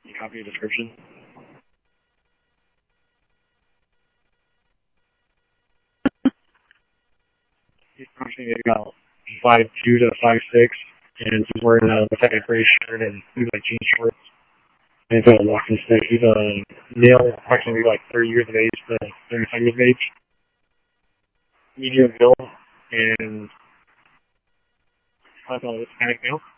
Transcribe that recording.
You copy the description? He's approximately about 5'2" to 5'6", and he's wearing a protected gray shirt and like jean shorts. And he's got a walking stick. He's a male, approximately like 30 years of age to 35 years of age. Medium build, and I thought it was Hispanic male.